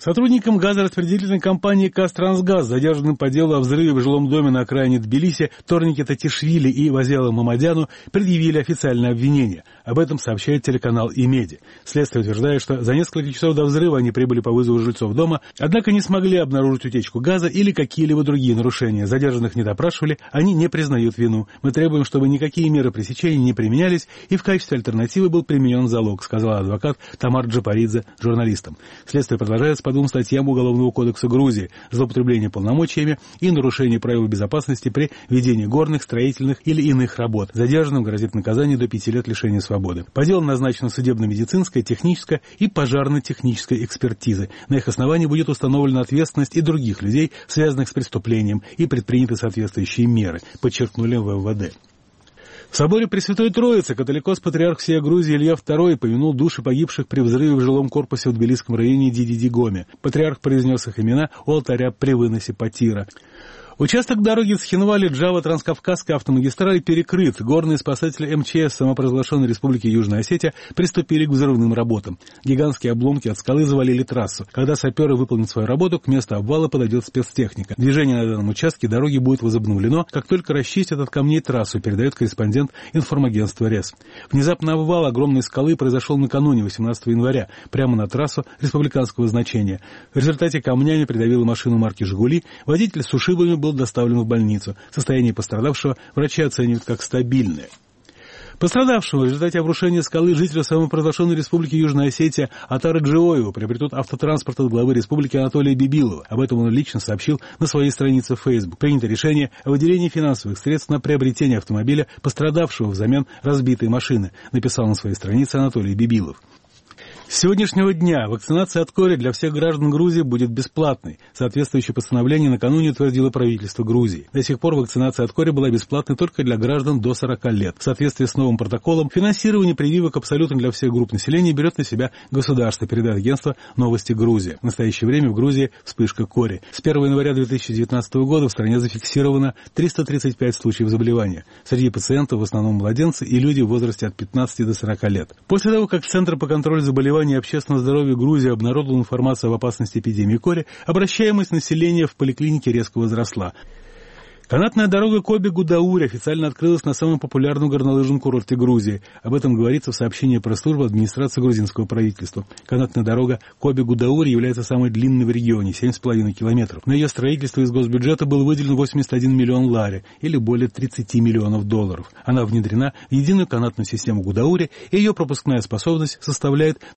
Сотрудникам газораспределительной компании «Казтрансгаз», задержанным по делу о взрыве в жилом доме на окраине Тбилиси, Торнике Татишвили и Вазелу Мамадяну, предъявили официальное обвинение. Об этом сообщает телеканал «Имеди». Следствие утверждает, что за несколько часов до взрыва они прибыли по вызову жильцов дома, однако не смогли обнаружить утечку газа или какие-либо другие нарушения. Задержанных не допрашивали, они не признают вину. Мы требуем, чтобы никакие меры пресечения не применялись, и в качестве альтернативы был применен залог, сказала адвокат Тамар Джапаридзе журналистам. Следствие продолжается по двум статьям Уголовного кодекса Грузии: злоупотребление полномочиями и нарушение правил безопасности при ведении горных, строительных или иных работ. Задержанным грозит наказание до 5 лет лишения свободы. По делу назначена судебно-медицинская, техническая и пожарно-техническая экспертизы. На их основании будет установлена ответственность и других людей, связанных с преступлением, и предприняты соответствующие меры, подчеркнули в МВД. В соборе Пресвятой Троицы католикос-патриарх всей Грузии Илья II помянул души погибших при взрыве в жилом корпусе в Тбилисском районе Дидидигоме. Патриарх произнес их имена у алтаря при выносе потира. Участок дороги Цхинвали-Джава-Транскавказской автомагистрали перекрыт. Горные спасатели МЧС самопровозглашенной Республики Южная Осетия приступили к взрывным работам. Гигантские обломки от скалы завалили трассу. Когда саперы выполнят свою работу, к месту обвала подойдет спецтехника. Движение на данном участке дороги будет возобновлено, как только расчистят от камней трассу, передает корреспондент информагентства РЕС. Внезапный обвал огромной скалы произошел накануне, 18 января, прямо на трассу республиканского значения. В результате камнями придавила машину марки «Жигули». Водитель с ушибами был доставлен в больницу. Состояние пострадавшего врачи оценивают как стабильное. Пострадавшего в результате обрушения скалы жителя самопровозглашенной Республики Южная Осетия Атара Джиоева приобретут автотранспорт от главы республики Анатолия Бибилова. Об этом он лично сообщил на своей странице в Facebook. Принято решение о выделении финансовых средств на приобретение автомобиля пострадавшего взамен разбитой машины, написал на своей странице Анатолий Бибилов. С сегодняшнего дня вакцинация от кори для всех граждан Грузии будет бесплатной. Соответствующее постановление накануне утвердило правительство Грузии. До сих пор вакцинация от кори была бесплатной только для граждан до 40 лет. В соответствии с новым протоколом финансирование прививок абсолютно для всех групп населения берет на себя государство, передает агентство «Новости Грузии». В настоящее время в Грузии вспышка кори. С 1 января 2019 года в стране зафиксировано 335 случаев заболевания. Среди пациентов в основном младенцы и люди в возрасте от 15 до 40 лет. После того, как Центр по контролю заболеваний и общественного здоровья Грузии обнародовал информацию об опасности эпидемии кори, обращаемость населения в поликлинике резко возросла. Канатная дорога Коби-Гудаури официально открылась на самом популярном горнолыжном курорте Грузии. Об этом говорится в сообщении пресс-службы администрации грузинского правительства. Канатная дорога Коби-Гудаури является самой длинной в регионе, 7,5 километров. На ее строительство из госбюджета был выделен 81 миллион лари, или более 30 миллионов долларов. Она внедрена в единую канатную систему Гудаури, и ее пропускная способность составляет